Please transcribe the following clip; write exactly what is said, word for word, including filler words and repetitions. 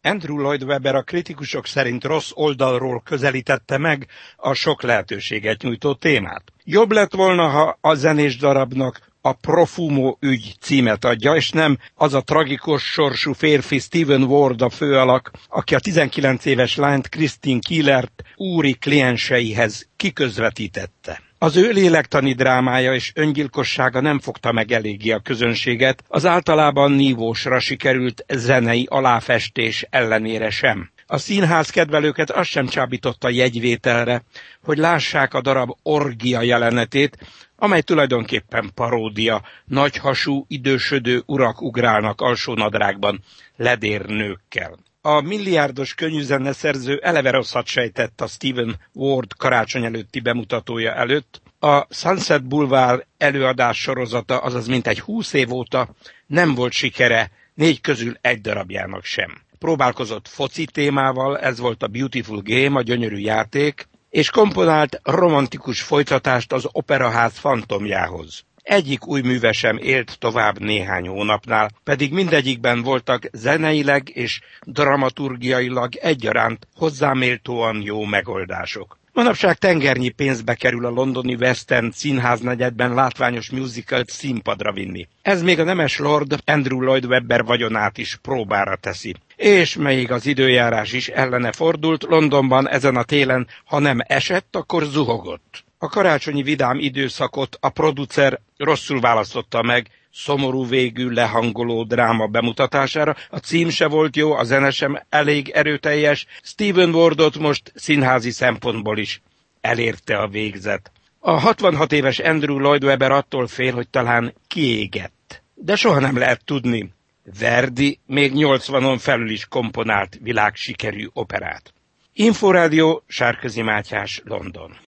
Andrew Lloyd Webber a kritikusok szerint rossz oldalról közelítette meg a sok lehetőséget nyújtó témát. Jobb lett volna, ha a zenés darabnak a Profumo ügy címet adja, és nem az a tragikus sorsú férfi Stephen Ward a főalak, aki a tizenkilenc éves lányt Christine Keelert úri klienseihez kiközvetítette. Az ő lélektani drámája és öngyilkossága nem fogta meg eléggé a közönséget, az általában nívósra sikerült zenei aláfestés ellenére sem. A színház kedvelőket azt sem csábította jegyvételre, hogy lássák a darab orgia jelenetét, amely tulajdonképpen paródia, nagyhasú, idősödő urak ugrálnak alsónadrágban ledérnőkkel. A milliárdos könnyűzeneszerző eleve rosszat sejtett a Stephen Ward karácsony előtti bemutatója előtt. A Sunset Boulevard előadás sorozata, azaz mintegy húsz év óta nem volt sikere, négy közül egy darabjának sem. Próbálkozott foci témával, ez volt a Beautiful Game, a gyönyörű játék, és komponált romantikus folytatást az Operaház fantomjához. Egyik új műve sem élt tovább néhány hónapnál, pedig mindegyikben voltak zeneileg és dramaturgiailag egyaránt hozzáméltóan jó megoldások. Manapság tengernyi pénzbe kerül a londoni West End színháznegyedben látványos musicalt színpadra vinni. Ez még a nemes lord Andrew Lloyd Webber vagyonát is próbára teszi. És még az időjárás is ellene fordult, Londonban ezen a télen, ha nem esett, akkor zuhogott. A karácsonyi vidám időszakot a producer rosszul választotta meg, szomorú végű, lehangoló dráma bemutatására, a cím se volt jó, a zene sem elég erőteljes, Stephen Wardot most színházi szempontból is elérte a végzet. A hatvanhat éves Andrew Lloyd Webber attól fél, hogy talán kiégett. De soha nem lehet tudni. Verdi még nyolcvanon felül is komponált világsikerű operát. Inforádió, Sárközi Mátyás, London.